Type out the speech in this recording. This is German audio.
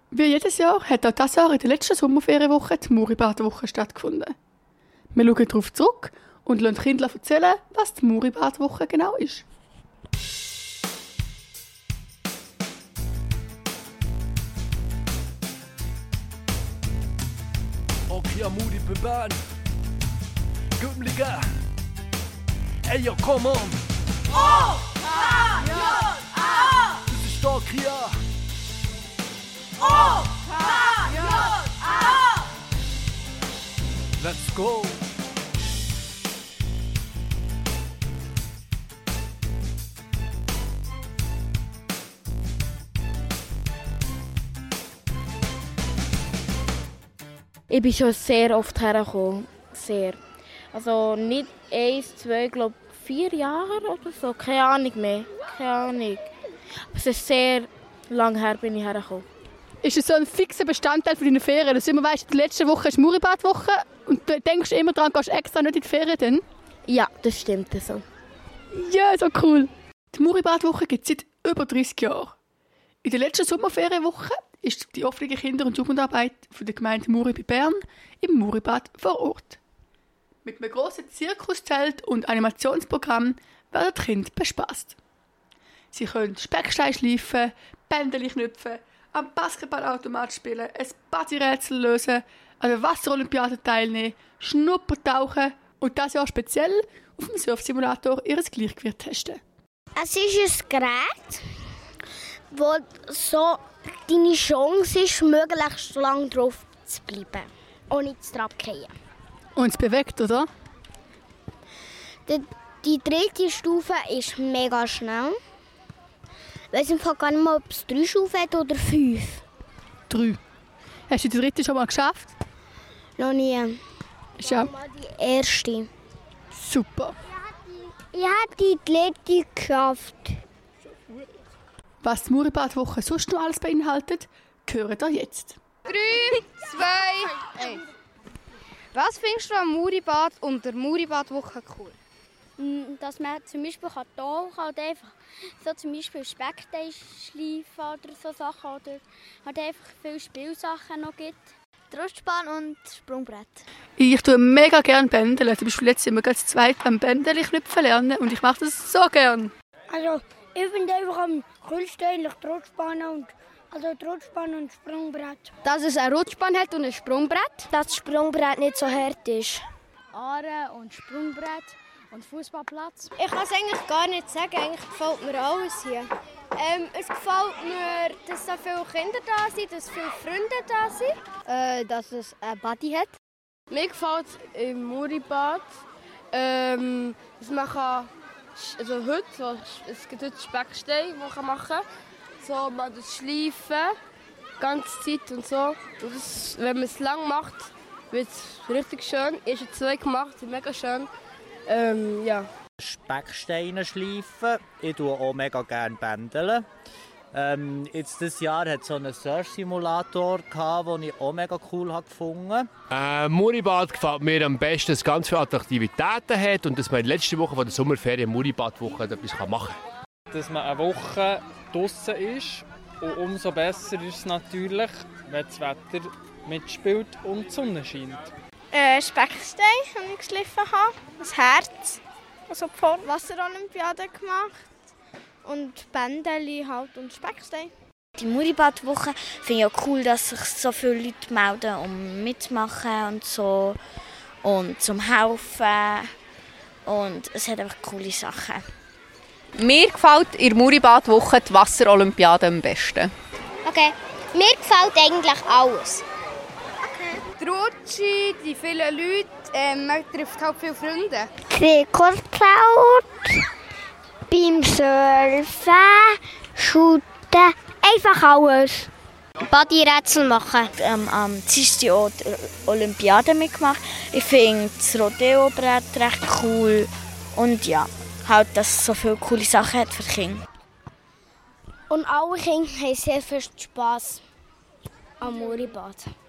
Wie jedes Jahr hat auch dieses Jahr in der letzten Sommerferienwoche die Muribadwoche stattgefunden. Wir schauen darauf zurück und lassen die Kinder erzählen, was die Muribadwoche genau ist. Okay, Muri Beban. Guten Liga. Ey, yo, come on. O-K-J-A. Das ist stark hier. O-K-J-A. Let's go. Ich bin schon sehr oft hergekommen. Sehr. Also nicht 1, 2, glaube 4 Jahre oder so. Keine Ahnung mehr. Keine Ahnung. Aber es ist sehr lange her, bin ich hergekommen. Ist es so ein fixer Bestandteil von deinen Ferien, dass du immer weißt, die letzte Woche ist Muribadwoche und du denkst immer daran, gehst extra nicht in die Ferien dann? Ja, das stimmt so. Ja, so cool. Die Muribadwoche gibt es seit über 30 Jahren. In der letzten Sommerferienwoche ist die offene Kinder- und Jugendarbeit von der Gemeinde Muri bei Bern im Muribad vor Ort. Mit einem grossen Zirkuszelt und Animationsprogramm werden die Kinder bespaßt. Sie können Speckstein schleifen, Bändeli knüpfen, am Basketballautomat spielen, ein Badi-Rätsel lösen, an der Wasserolympiade teilnehmen, Schnuppertauchen und dieses Jahr speziell auf dem Surfsimulator ihr Gleichgewicht testen. Es ist ein Gerät, wo so deine Chance ist, möglichst lange drauf zu bleiben, ohne zu abfallen. Und es bewegt, oder? Die dritte Stufe ist mega schnell. Ich weiss im Fall gar nicht mal, ob es 3 Stufen hat oder 5. 3. Hast du die dritte schon mal geschafft? Noch nie. Ist ja Mal die erste. super. Ich habe die letzte geschafft. Was die Muribadwoche sonst noch alles beinhaltet, hören ihr jetzt. 3, 2, 1. Was findest du am Muribad und der Muribadwoche cool? Dass man zum Beispiel tauchen kann oder einfach so zum Beispiel Speckstein schleifen oder so Sachen oder halt einfach viele Spielsachen noch gibt. Rutschbahn und Sprungbrett. Ich tue mega gerne Bändeln. Zum Beispiel jetzt sind wir gerade zu zweit am Bändeli knüpfen lernen und ich mache das so gerne. Also ich finde einfach am coolsten eigentlich die Rutschbahn und Sprungbrett. Dass es eine Rutschbahn hat und ein Sprungbrett. Dass das Sprungbrett nicht so hart ist. Aare und Sprungbrett und Fußballplatz. Ich kann es eigentlich gar nicht sagen. Eigentlich gefällt mir alles hier. Es gefällt mir, dass so viele Kinder da sind, dass viele Freunde da sind. Dass es ein Buddy hat. Mir gefällt im Muribad, dass man kann, also heute, so, es gibt heute Speckstein, die man machen kann. So, man das schleifen, die ganze Zeit und so. Und das, wenn man es lang macht, wird es richtig schön. Ich habe 2 gemacht, sind mega schön. Ja. Specksteine schleifen. Ich tue auch mega gerne Bändeln. Jetzt dieses Jahr hat es so einen Surf-Simulator, den ich auch mega cool gefunden habe. Muribad gefällt mir am besten, dass es ganz viele Attraktivitäten hat und dass man in der letzten Woche von der Sommerferien Muribadwoche etwas machen kann. Dass man eine Woche draußen ist und umso besser ist es natürlich, wenn das Wetter mitspielt und die Sonne scheint. Speckstein habe ich geschliffen, ein Herz, also die Wasserolympiade gemacht und Bändeli halt und Speckstein. Die Muribadwoche finde ich auch cool, dass sich so viele Leute melden, um mitzumachen und so und zum Helfen und es hat einfach coole Sachen. Mir gefällt in der Muribadwoche die Wasserolympiade am besten. Okay, mir gefällt eigentlich alles. Die Rutsche, die vielen Leute, man trifft halt viele Freunde. Rekordcloud, beim Surfen, Shooten, einfach alles. Body-Rätsel machen. Am Dienstag auch die Olympiade mitgemacht. Ich finde das Rodeo-Brett recht cool. Und ja, halt, dass es so viele coole Sachen hat für Kinder. Und alle Kinder haben sehr viel Spass am Muribad.